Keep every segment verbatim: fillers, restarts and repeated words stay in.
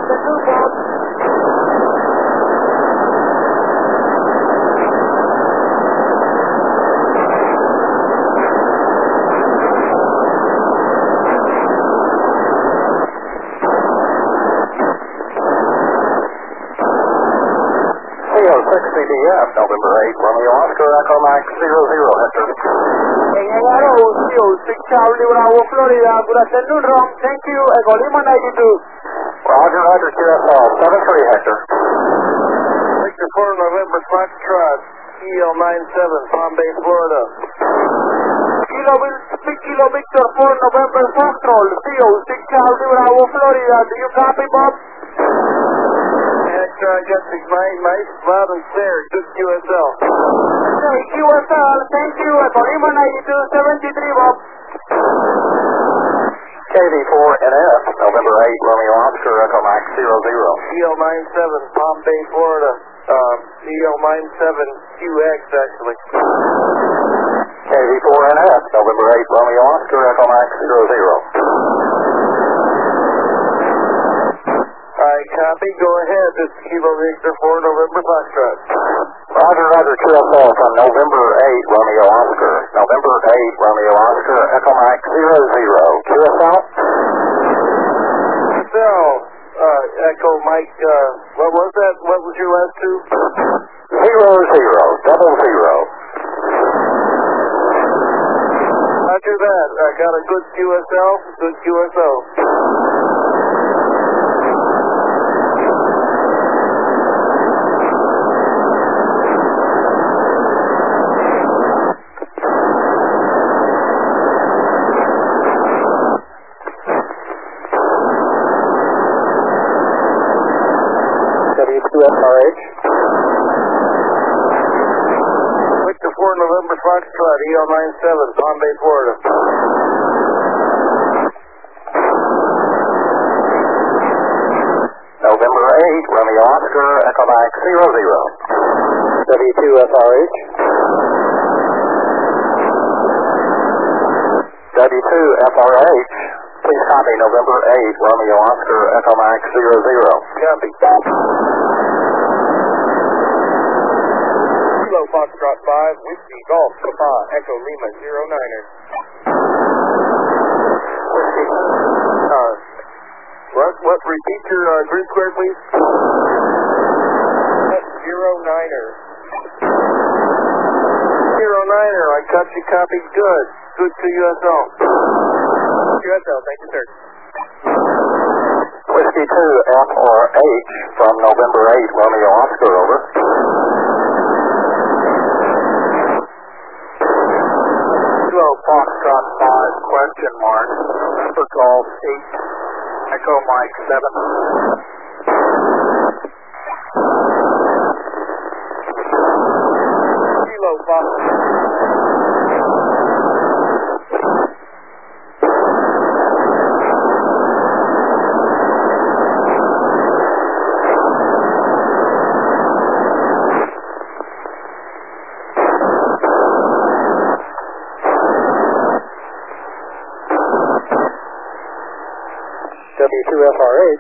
Bravo two, Bob. six C D F, November eight, Romeo Oscar, Echo Mike zero zero, Hector. En el Aro, C O six Charlie Bravo, Florida. Good afternoon, Ron. Thank you. Echo Lima ninety-two. Roger, Roger, Q S L, seven three, Hector. Victor four, November Foxtrot, E L nine seven, Palm Bay, Florida. Kilo, Kilo Victor four, November Foxtrot, C O six Charlie Bravo, Florida. Do you copy, Bob? Hector, I got the nice, nice, loud and clear. Good Q S L. Okay, Q S L, thank you. Echo Lima ninety-two, seventy-three, Bob. K V four N F, November eight, Romeo Oscar, Echo Mike zero zero. E L nine seven, Palm Bay, Florida. Um, E L nine seven Q X, actually. K V four N F, November eight, Romeo Oscar, Echo Mike zero zero. I copy, go ahead. This is Kilo Victor four, November Foxtrot. Roger, Roger, Q S L from November eight, Romeo Oscar. November eight, Romeo Oscar, Echo Mike zero zero. Q S L? So, uh, Echo Mike, uh, what was that? What was your last two? Zero zero, double zero. Roger that. I got a good Q S L, good Q S L. W two F R H. Victor four, November Foxtrot, E L nine seven, Palm Bay, Florida. November eight, Romeo Oscar, Echo Mike zero zero. W two F R H. W two F R H. Please copy November eight, Romeo Oscar, Echo Mike zero zero. Copy. Kilo Foxtrot five, Whiskey Golf, Papa, Echo Lima zero niner. Whiskey. Uh, what, what, repeat your uh, grid square, please? Zero niner. Zero niner, I got you copied good. Good to U S L. U S L, thank you, sir. Whiskey two F R H from November eight, Romeo Oscar, over. Kilo Foxtrot five, question mark, November Golf eight, Echo Mike seven. Kilo Foxtrot. W two F R H.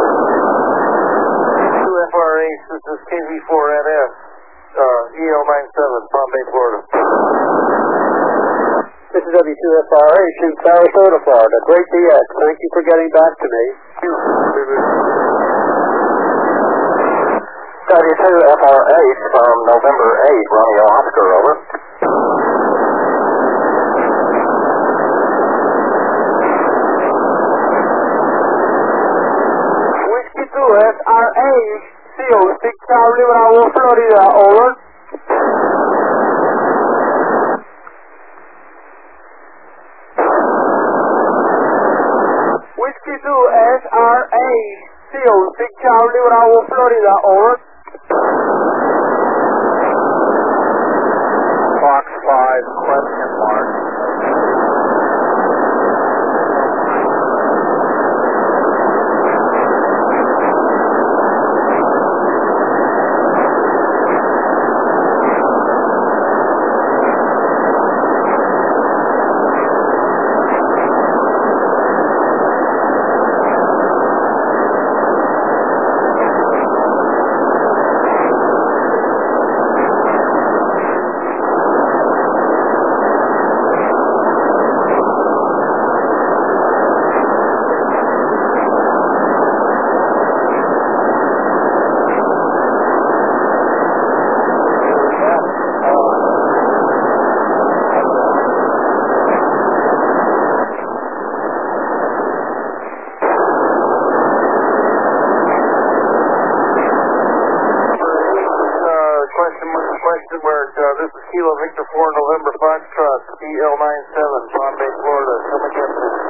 two F R H, this is K V four N F, uh, E L nine seven, Palm Bay, Florida. This is W two F R H in Sarasota, Florida. Great D X. Thank you for getting back to me. W two F R H from November eight, Romeo Oscar, over. Whiskey two F R H, C O six Charlie Bravo, Florida, over. Whiskey two S R H, C O six Charlie Bravo, Florida, over. Fox five, question mark. Kilo Victor four November Foxtrot, E L nine seven, Palm Bay, Florida. Come again, please.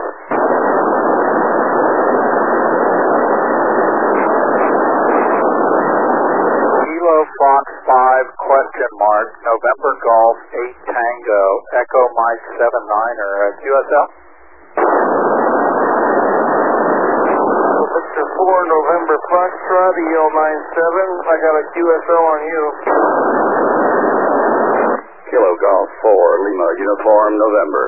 Kilo Fox five, question mark, November Golf eight Tango, Echo Mike seven niner, uh, Q S L? Victor four November Foxtrot, E L nine seven, I got a Q S L on you. Kilo Golf four, Lima Uniform, November.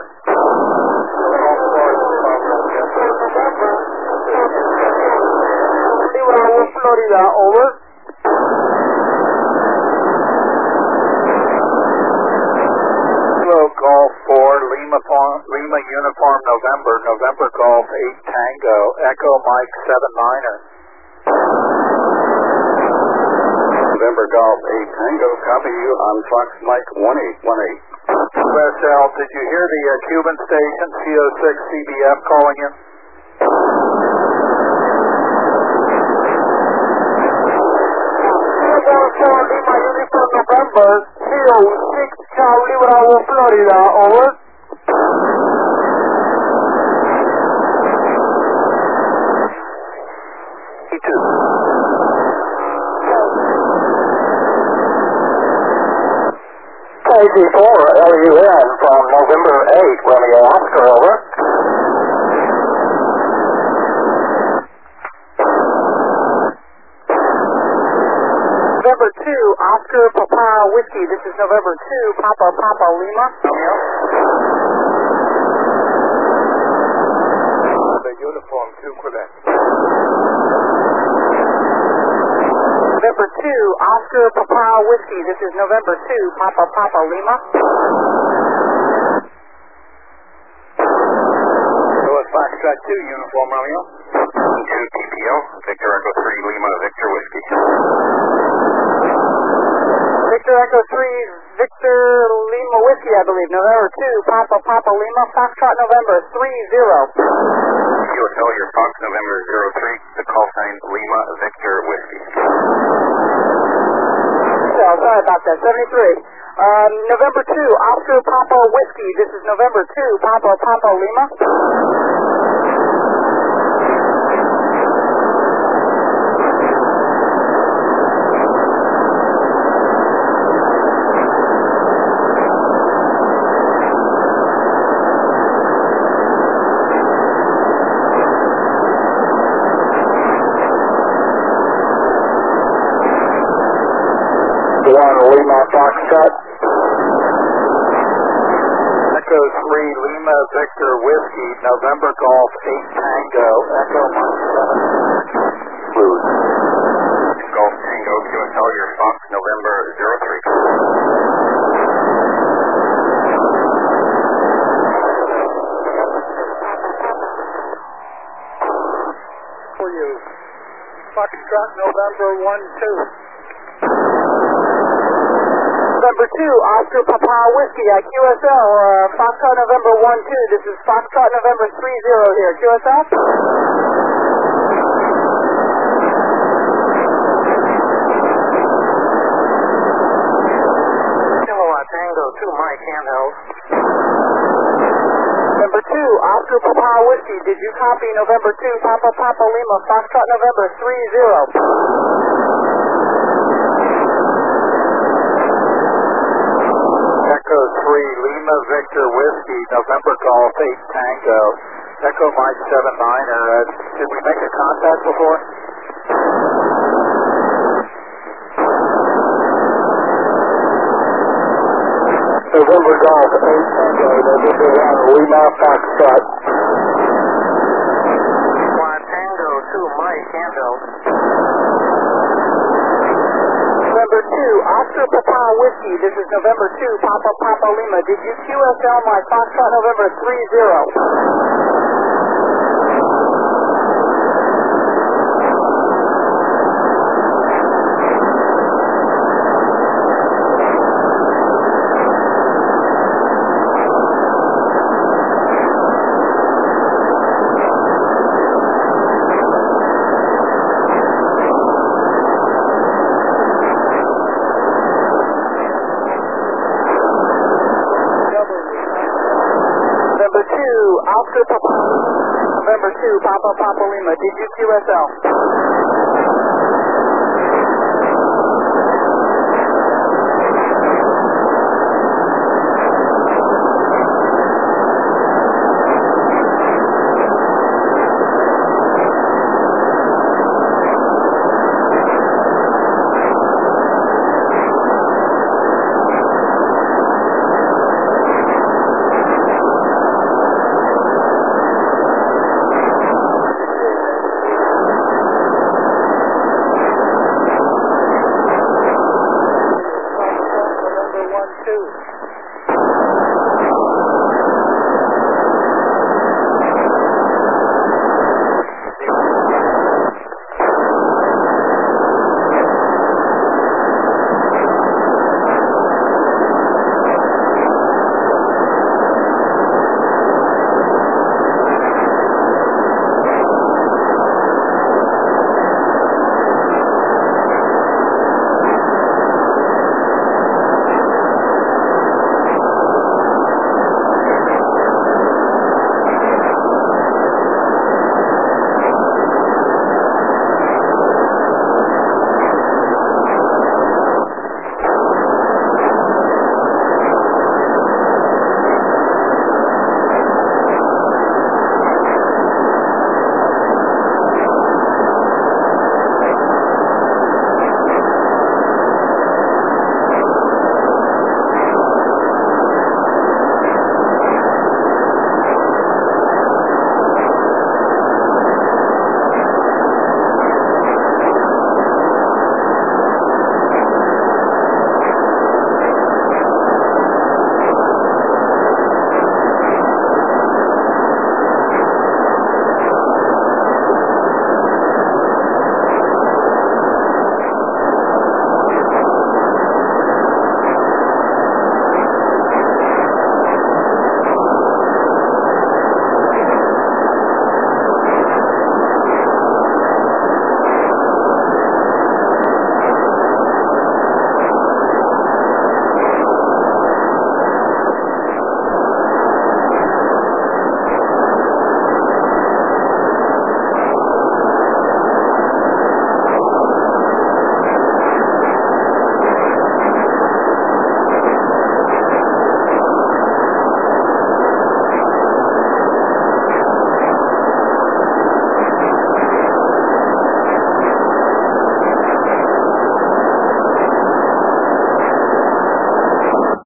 Florida, over. Kilo Golf four, Lima, Lima Uniform, November, November Golf eight Tango, Echo Mike seven niner. November Golf eight Tango, copy you on Fox Mike one eight one eight. Q S L, did you hear the uh, Cuban station C O six C B F calling in? Lima Uniform November, C O six Charlie Bravo, Florida, over. E two. K G four L U N from November eight, Romeo Oscar, over. November two, Oscar Papa Whiskey, this is November two, Papa Papa Lima. The uniform two, Quebec. November two, Oscar Papa Whiskey, this is November two, Papa Papa Lima. Louis Foxtrot two, Uniform Romeo. two P P O, Victor Echo three, Lima Victor Whiskey. Victor Echo three, Victor Lima Whiskey, I believe. November two, Papa Papa Lima, Foxtrot November three zero. You will tell your Fox November zero three, the call sign Lima Victor Whiskey. So, sorry about that, seventy-three. Um, November two, Oscar Papa Whiskey, this is November two, Papa Papa Lima. one Lima Foxtrot. Echo three, Lima Victor Whiskey, November Golf eight Tango, Echo Mike seven. Blues. Golf Tango, Q S L, your Fox November zero three. For you, Foxtrot November one two. November two, Oscar Papa Whiskey at Q S L, uh, Foxtrot November one two, this is Foxtrot November three zero here, Q S L? Kilowatt Tango two, Mike handheld. November two, Oscar Papa Whiskey, did you copy November two, Papa Papa Lima, Foxtrot November three zero? Echo three, Lima Victor Whiskey, November Golf eight Tango, Echo Mike seven niner. Uh, did we make a contact before? November Golf eight Tango, November one, Lima Foxtrot. Quad Tango two, Mike handheld. November two, Oscar Papa Whiskey, this is November two, Papa Papa Lima. Did you Q S L my Foxtrot November three zero? November two, Papa Papa Lima, did you Q S L?